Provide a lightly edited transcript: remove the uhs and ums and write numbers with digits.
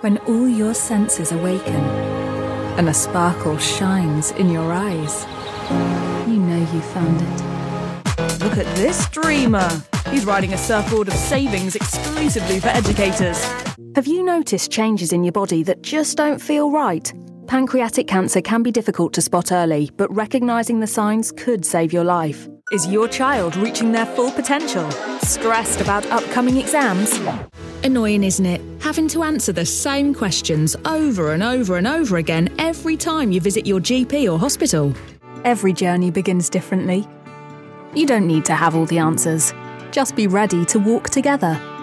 when all your senses awaken and a sparkle shines in your eyes. You know you found it. Look at this dreamer. He's riding a surfboard of savings exclusively for educators. Have you noticed changes in your body that just don't feel right? Pancreatic cancer can be difficult to spot early, but recognising the signs could save your life. Is your child reaching their full potential? Stressed about upcoming exams? Annoying, isn't it? Having to answer the same questions over and over and over again every time you visit your GP or hospital. Every journey begins differently. You don't need to have all the answers. Just be ready to walk together.